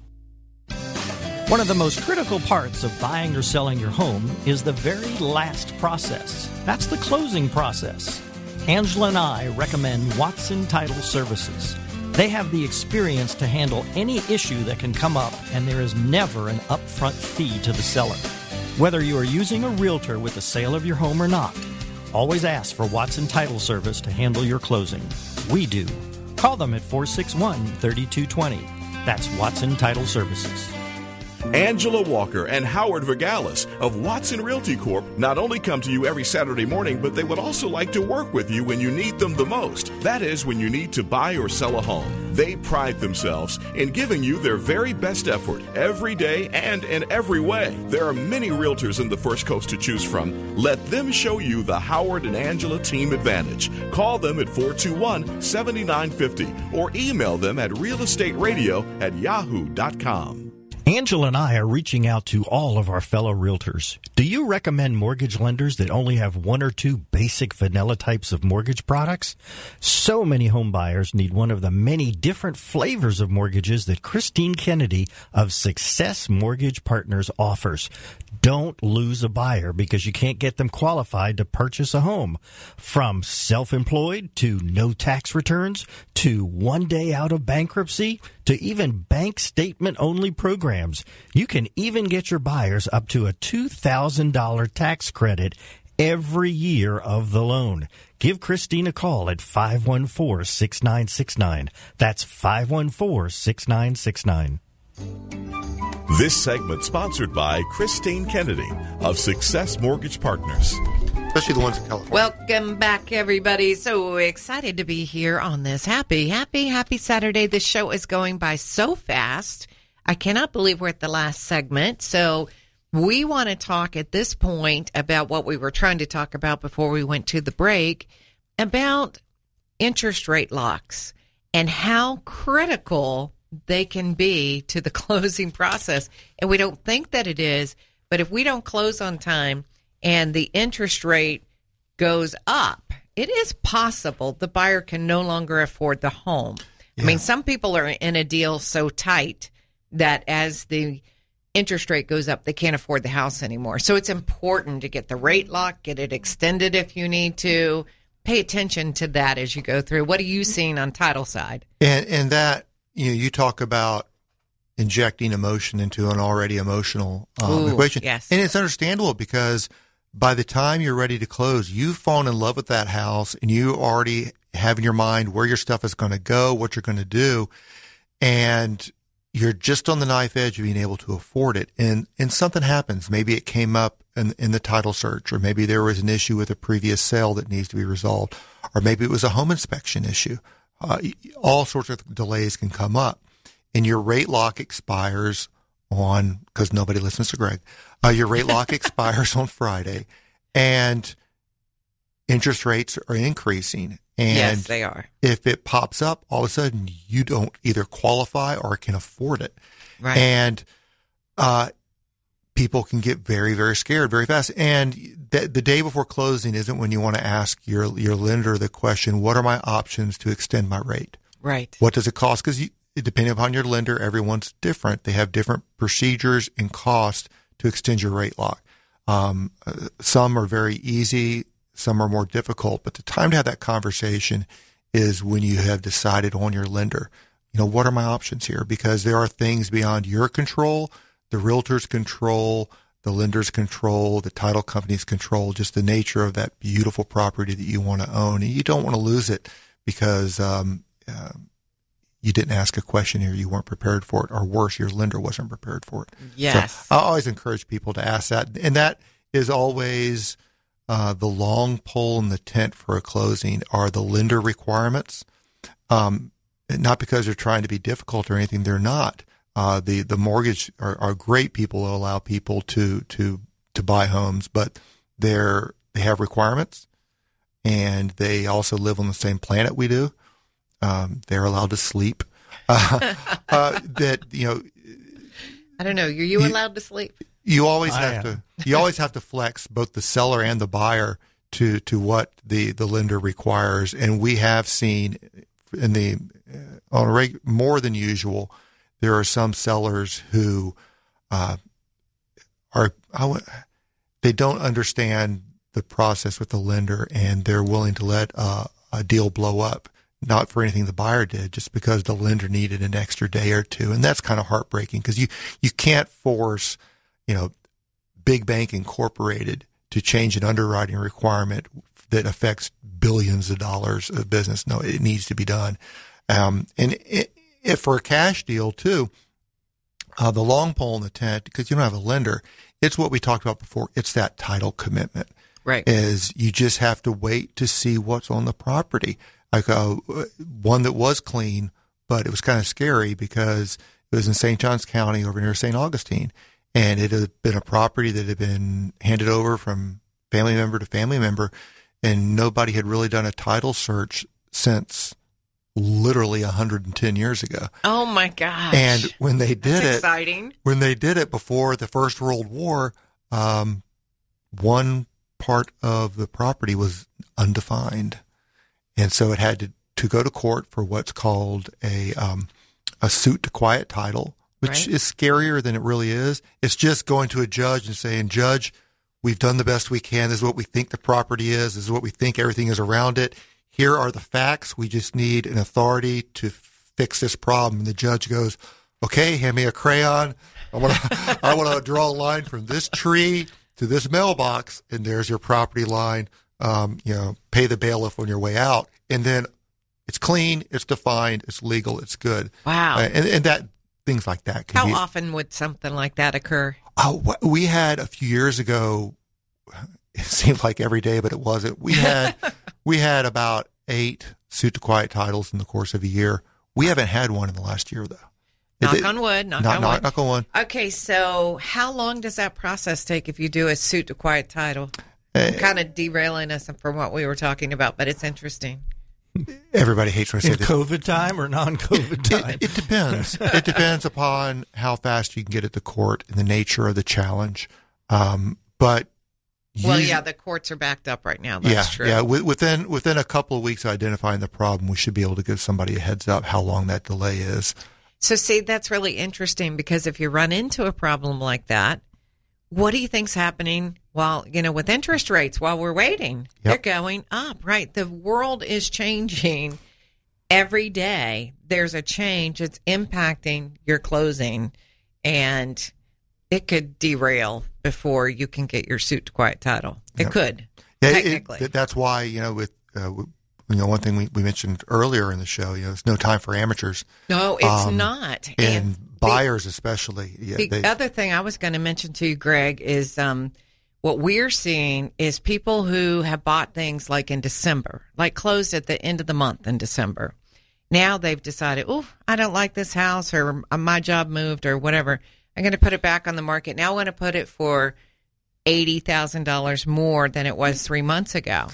One of the most critical parts of buying or selling your home is the very last process. That's the closing process. Angela and I recommend Watson Title Services. They have the experience to handle any issue that can come up, and there is never an upfront fee to the seller. Whether you are using a realtor with the sale of your home or not, always ask for Watson Title Service to handle your closing. We do. Call them at four six one, three two two zero. That's Watson Title Services. Angela Walker and Howard Vergalis of Watson Realty Corp not only come to you every Saturday morning, but they would also like to work with you when you need them the most. That is, when you need to buy or sell a home. They pride themselves in giving you their very best effort every day and in every way. There are many realtors in the First Coast to choose from. Let them show you the Howard and Angela team advantage. Call them at four two one, seven nine five zero or email them at realestateradio at yahoo dot com. Angela and I are reaching out to all of our fellow realtors. Do you recommend mortgage lenders that only have one or two basic vanilla types of mortgage products? So many home buyers need one of the many different flavors of mortgages that Christine Kennedy of Success Mortgage Partners offers. Don't lose a buyer because you can't get them qualified to purchase a home. From self-employed to no tax returns to one day out of bankruptcy to even bank statement only programs. You can even get your buyers up to a two thousand dollars tax credit every year of the loan. Give Christine a call at five one four, six nine six nine. That's five one four, six nine six nine. This segment sponsored by Christine Kennedy of Success Mortgage Partners. Especially the ones in California. Welcome back, everybody. So excited to be here on this happy, happy, happy Saturday. This show is going by so fast. I cannot believe we're at the last segment. So we want to talk at this point about what we were trying to talk about before we went to the break, about interest rate locks and how critical they can be to the closing process. And we don't think that it is, but if we don't close on time and the interest rate goes up, it is possible the buyer can no longer afford the home. Yeah. I mean, some people are in a deal so tight that as the interest rate goes up, they can't afford the house anymore. So it's important to get the rate lock, get it extended if you need to. Pay attention to that as you go through. What are you seeing on title side? And, and that, you know, you talk about injecting emotion into an already emotional um, Ooh, equation. Yes. And it's understandable because by the time you're ready to close, you've fallen in love with that house and you already have in your mind where your stuff is going to go, what you're going to do. And you're just on the knife edge of being able to afford it. And, and something happens. Maybe it came up in, in the title search, or maybe there was an issue with a previous sale that needs to be resolved, or maybe it was a home inspection issue. Uh, all sorts of delays can come up, and your rate lock expires on, because nobody listens to Greg, uh, your rate lock expires on Friday, and interest rates are increasing. And yes, they are. If it pops up, all of a sudden you don't either qualify or can afford it. Right. And uh, people can get very, very scared very fast. And th- the day before closing isn't when you want to ask your your lender the question, what are my options to extend my rate? Right. What does it cost? Because depending upon your lender, everyone's different. They have different procedures and costs to extend your rate lock. Um, uh, some are very easy. some are more difficult. But the time to have that conversation is when you have decided on your lender. You know, what are my options here? Because there are things beyond your control, the realtor's control, the lender's control, the title company's control, just the nature of that beautiful property that you want to own. And you don't want to lose it because um, uh, you didn't ask a question or you weren't prepared for it, or worse, your lender wasn't prepared for it. Yes. So I always encourage people to ask that. And that is always uh, the long pole in the tent for a closing are the lender requirements. Um, not because they're trying to be difficult or anything, they're not. Uh, the, the mortgage are, are great people that allow people to, to, to buy homes, but they're, they have requirements, and they also live on the same planet we do. Um, they're allowed to sleep. Uh, uh, that, you know, I don't know. Are you, you allowed to sleep? You always I have am. to, you always have to flex both the seller and the buyer to, to what the, the lender requires. And we have seen in the, uh, on a reg, more than usual, there are some sellers who uh, are I w- they don't understand the process with the lender, and they're willing to let uh, a deal blow up, not for anything the buyer did, just because the lender needed an extra day or two, and that's kind of heartbreaking because you you can't force, you know, Big Bank Incorporated to change an underwriting requirement that affects billions of dollars of business. No, it needs to be done, um, and it. If for a cash deal too, uh, the long pole in the tent, because you don't have a lender, it's what we talked about before. It's that title commitment. Right. Is you just have to wait to see what's on the property. Like uh, one that was clean, but it was kind of scary because it was in Saint Johns County over near Saint Augustine, and it had been a property that had been handed over from family member to family member, and nobody had really done a title search since literally one hundred ten years ago. Oh my gosh. And when they did That's it, exciting. when they did it before the First World War, um, one part of the property was undefined. And so it had to, to go to court for what's called a, um, a suit to quiet title, which Right. is scarier than it really is. It's just going to a judge and saying, Judge, we've done the best we can. This is what we think the property is. This is what we think everything is around it. Here are the facts. We just need an authority to fix this problem. And the judge goes, okay, hand me a crayon. I want to, I want to draw a line from this tree to this mailbox, and there's your property line. Um, you know, pay the bailiff on your way out. And then it's clean, it's defined, it's legal, it's good. Wow. Uh, and, and that, things like that. Can How be, often would something like that occur? Oh, what, we had a few years ago, it seemed like every day, but it wasn't. We had we had about eight suit to quiet titles in the course of a year. We haven't had one in the last year, though. Knock it, on wood. Knock not, on not, wood. Knock on wood. Okay, so how long does that process take if you do a suit to quiet title? Uh, I'm kind of derailing us from what we were talking about, but it's interesting. Everybody hates when I say In this. COVID time or non-COVID time? It, it depends. It depends upon how fast you can get it to court and the nature of the challenge. Um, but Well, usually, yeah, the courts are backed up right now. That's yeah, true. yeah. Wi- Within within a couple of weeks of identifying the problem, we should be able to give somebody a heads up how long that delay is. So, see, that's really interesting because if you run into a problem like that, what do you think's happening while, you know, with interest rates while we're waiting? Yep. They're going up, right? The world is changing every day. There's a change. It's impacting your closing, and it could derail before you can get your suit to quiet title. It Yep. could, Yeah, technically. It, that's why, you know, with uh, you know, one thing we, we mentioned earlier in the show, you know, it's no time for amateurs. no, it's Um, not. And, the- buyers especially. Yeah, The they, other thing I was going to mention to you, Greg, is um, what we're seeing is people who have bought things like in December, like closed at the end of the month in December. Now they've decided, oh, I don't like this house, or my job moved, or whatever. I'm going to put it back on the market. Now I want to put it for eighty thousand dollars more than it was three months ago.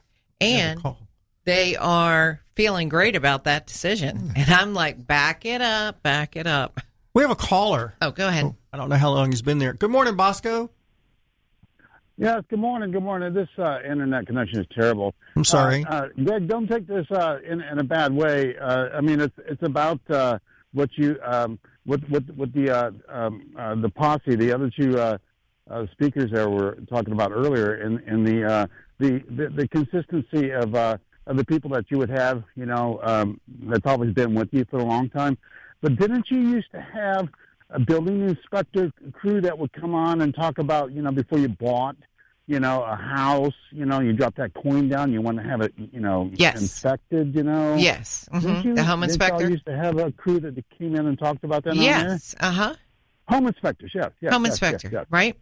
And they are feeling great about that decision. And I'm like, back it up, back it up. We have a caller. Oh, go ahead. I don't know how long he's been there. Good morning, Bosco. Yes, good morning, good morning. This uh, internet connection is terrible. I'm sorry. Uh, uh, Greg, don't take this uh, in, in a bad way. Uh, I mean, it's it's about uh, what you, um, what, what, what the, uh, um, uh, the posse, the other two uh, uh, speakers there were talking about earlier in, in the uh, the, the, the consistency of uh, of the people that you would have, you know, um, that's always been with you for a long time. But didn't you used to have a building inspector crew that would come on and talk about, you know, before you bought, you know, a house, you know, you drop that coin down, you want to have it, you know, yes. inspected, you know? Yes. Mm-hmm. You, the home inspector. Didn't y'all used to have a crew that came in and talked about that yes. on there? Uh-huh. Home inspectors, yes. yes home yes, inspector, yes, yes. right?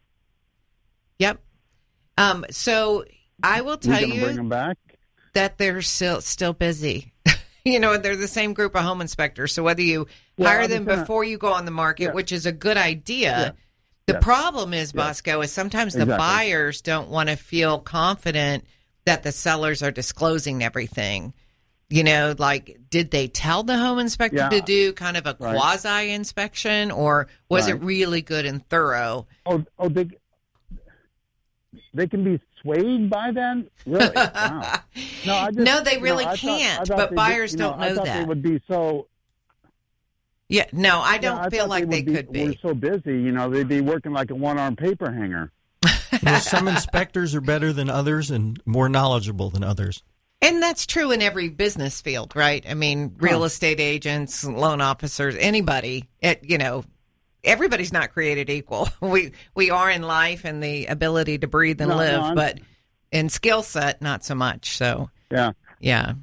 Yep. Um, so I will tell you bring them back? that they're still still busy. You know, they're the same group of home inspectors. So whether you well, hire I them gonna, before you go on the market, yeah. which is a good idea, yeah. the yes. problem is, yes. Bosco, is sometimes the exactly. buyers don't want to feel confident that the sellers are disclosing everything. You know, like, did they tell the home inspector yeah. to do kind of a right. quasi-inspection, or was right. it really good and thorough? Oh, oh, they they can be swayed by that? Really? Wow. No, I just, no, they really you know, can't, thought, thought but they, buyers you know, don't know I thought that. They would be so... Yeah, no, I don't yeah, I feel like they, they, be, could be. We're so busy, you know, they'd be working like a one-armed paper hanger. Well, some inspectors are better than others and more knowledgeable than others. And that's true in every business field, right? I mean, real huh. estate agents, loan officers, anybody, it, you know, everybody's not created equal. We we are in life and the ability to breathe and no, live, no, but in skill set, not so much. So, yeah. Yeah.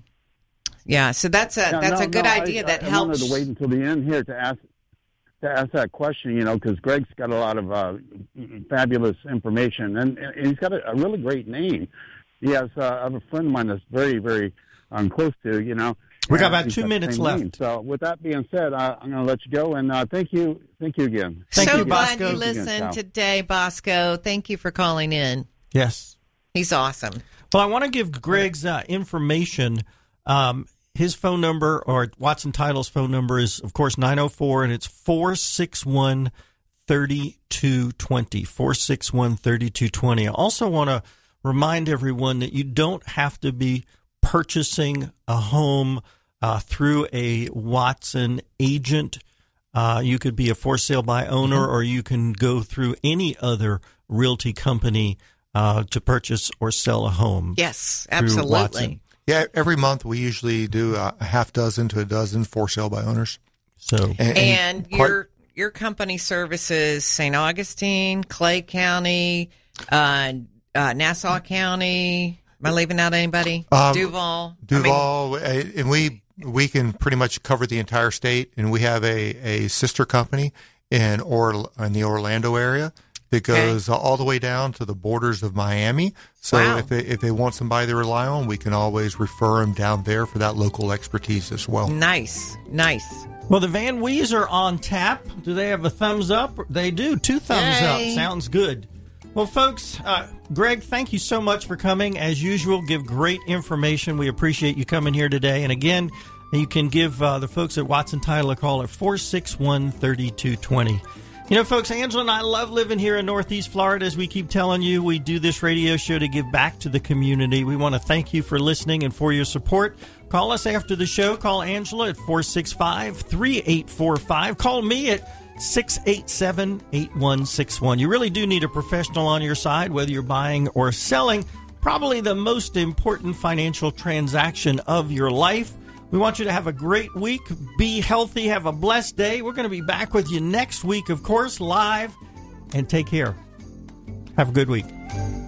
Yeah, so that's a yeah, that's no, a good no, idea I, that I helps. I wanted to wait until the end here to ask to ask that question, you know, because Greg's got a lot of uh, fabulous information, and, and he's got a, a really great name. He has uh, I have a friend of mine that's very, very um, close to, you know. We got about he's two got minutes left. Name. So with that being said, I, I'm going to let you go, and uh, thank you, thank you again. Thank so you, glad Bosco. you listened today, Bosco. Thank you for calling in. Yes. He's awesome. Well, I want to give Greg's uh, information. Um, his phone number, or Watson Title's phone number, is, of course, nine oh four, and it's four six one, three two two zero, four six one, three two two zero. I also want to remind everyone that you don't have to be purchasing a home uh, through a Watson agent. Uh, you could be a for sale by owner, mm-hmm. or you can go through any other realty company uh, to purchase or sell a home. Yes, absolutely. Yeah, every month we usually do a half dozen to a dozen for sale by owners. So, and, and your your company services Saint Augustine, Clay County, uh, uh, Nassau County. Am I leaving out anybody? Um, Duval. Duval, I mean, and we we can pretty much cover the entire state. And we have a, a sister company in or in the Orlando area that goes okay. all the way down to the borders of Miami. So wow. if they if they want somebody to rely on, we can always refer them down there for that local expertise as well. Nice, nice. Well, the Van Wees are on tap. Do they have a thumbs up? They do. Two thumbs Yay. up. Sounds good. Well, folks, uh, Greg, thank you so much for coming. As usual, give great information. We appreciate you coming here today. And again, you can give uh, the folks at Watson Title a call at four six one, three two two zero. You know, folks, Angela and I love living here in Northeast Florida. As we keep telling you, we do this radio show to give back to the community. We want to thank you for listening and for your support. Call us after the show. Call Angela at four six five, three eight four five. Call me at six eight seven, eight one six one. You really do need a professional on your side, whether you're buying or selling. Probably the most important financial transaction of your life. We want you to have a great week. Be healthy. Have a blessed day. We're going to be back with you next week, of course, live. And take care. Have a good week.